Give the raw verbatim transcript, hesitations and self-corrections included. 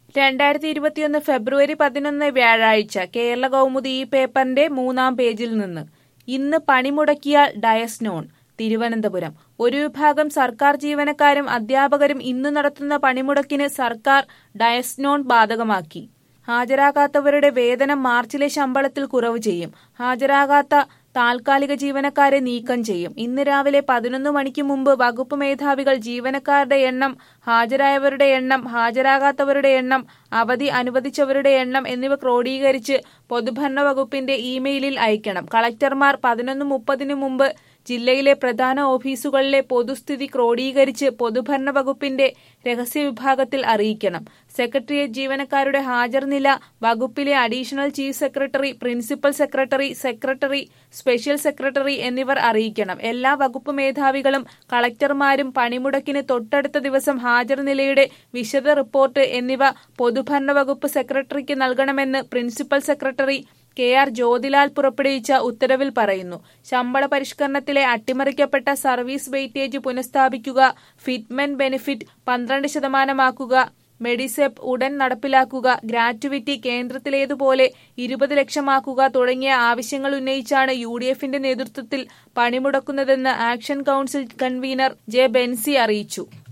രണ്ടായിരത്തി ഇരുപത്തിയൊന്ന് ഫെബ്രുവരി പതിനൊന്ന് വ്യാഴാഴ്ച കേരള കൗമുദി ഈ പേപ്പറിന്റെ മൂന്നാം പേജിൽ നിന്ന് ഇന്ന് പണിമുടക്കിയാൽ ഡയസ്നോൺ. തിരുവനന്തപുരം. ഒരു വിഭാഗം സർക്കാർ ജീവനക്കാരും അധ്യാപകരും ഇന്ന് നടത്തുന്ന പണിമുടക്കിന് സർക്കാർ ഡയസ്നോൺ ബാധകമാക്കി. ഹാജരാകാത്തവരുടെ വേതനം മാർച്ചിലെ ശമ്പളത്തിൽ കുറവ് ചെയ്യും. ഹാജരാകാത്ത താൽക്കാലിക ജീവനക്കാരെ നീക്കം ചെയ്യും. ഇന്ന് രാവിലെ പതിനൊന്ന് മണിക്ക് മുമ്പ് വകുപ്പ് മേധാവികൾ ജീവനക്കാരുടെ എണ്ണം, ഹാജരായവരുടെ എണ്ണം, ഹാജരാകാത്തവരുടെ എണ്ണം, അവധി അനുവദിച്ചവരുടെ എണ്ണം എന്നിവ ക്രോഡീകരിച്ച് പൊതുഭരണ വകുപ്പിന്റെ ഇമെയിലിൽ അയക്കണം. കളക്ടർമാർ പതിനൊന്ന് മുപ്പതിന് മുമ്പ് ജില്ലയിലെ പ്രധാന ഓഫീസുകളിലെ പൊതുസ്ഥിതി ക്രോഡീകരിച്ച് പൊതുഭരണ വകുപ്പിന്റെ രഹസ്യ വിഭാഗത്തിൽ അറിയിക്കണം. സെക്രട്ടേറിയറ്റ് ജീവനക്കാരുടെ ഹാജർ നില വകുപ്പിലെ additional chief secretary, principal secretary, secretary, special secretary എന്നിവർ അറിയിക്കണം. എല്ലാ വകുപ്പ് മേധാവികളും കളക്ടർമാരും പണിമുടക്കിന് തൊട്ടടുത്ത ദിവസം ഹാജർ നിലയുടെ വിശദ റിപ്പോർട്ട് എന്നിവ പൊതുഭരണ വകുപ്പ് സെക്രട്ടറിക്ക് നൽകണമെന്ന് principal secretary K R Jyothilal പുറപ്പെടുവിച്ച ഉത്തരവിൽ പറയുന്നു. ശമ്പള പരിഷ്കരണത്തിലെ അട്ടിമറിക്കപ്പെട്ട സർവീസ് വെയിറ്റേജ് പുനഃസ്ഥാപിക്കുക, ഫിറ്റ്മെന്റ് ബെനിഫിറ്റ് പന്ത്രണ്ട് ശതമാനമാക്കുക, മെഡിസെപ് ഉടൻ നടപ്പിലാക്കുക, ഗ്രാറ്റുവിറ്റി കേന്ദ്രത്തിലേതുപോലെ ഇരുപത് ലക്ഷമാക്കുക തുടങ്ങിയ ആവശ്യങ്ങൾ ഉന്നയിച്ചാണ് യു ഡി എഫിന്റെ നേതൃത്വത്തിൽ പണിമുടക്കുന്നതെന്ന് action council convener J Benzy അറിയിച്ചു.